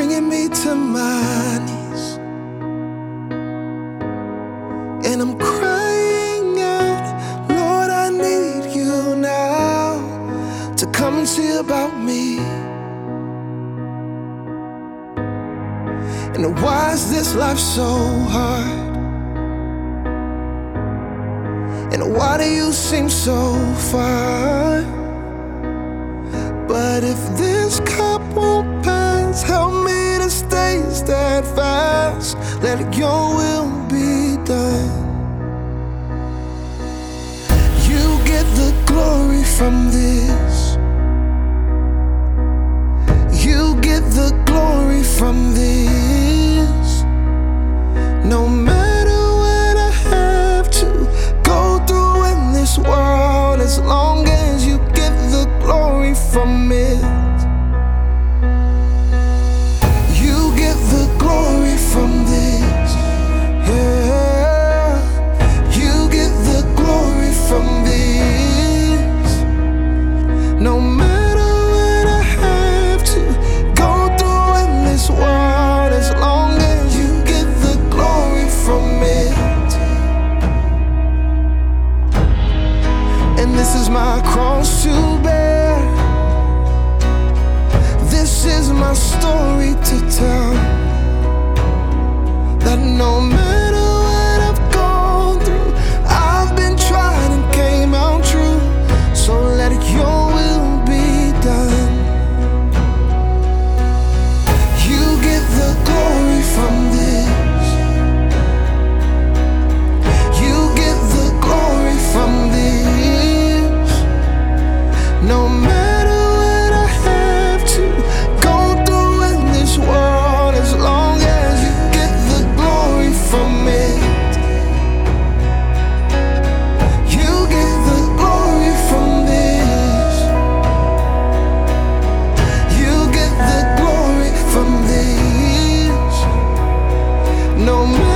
bringing me to my knees, and I'm crying out, Lord, I need you now to come and see about me. And why is this life so hard? And why do you seem so far? But if this cup won't pass, help me to stay steadfast. Let your will be done. You get the glory from this. You get the glory from this. No matter what I have to go through in this world, as long as you get the glory from it. You get the glory from this. Yeah. You get the glory from this. No matter what I have to go through in this world, as long as you get the glory from it. And this is my cross to bear. This is my story to tell, that no matter what I've gone through, I've been tried and came out true. So let your will be done. You get the glory from this. You get the glory from this. No matter what I have to go through in this world, as long as you get the glory from it. You get the glory from this. You get the glory from this. No matter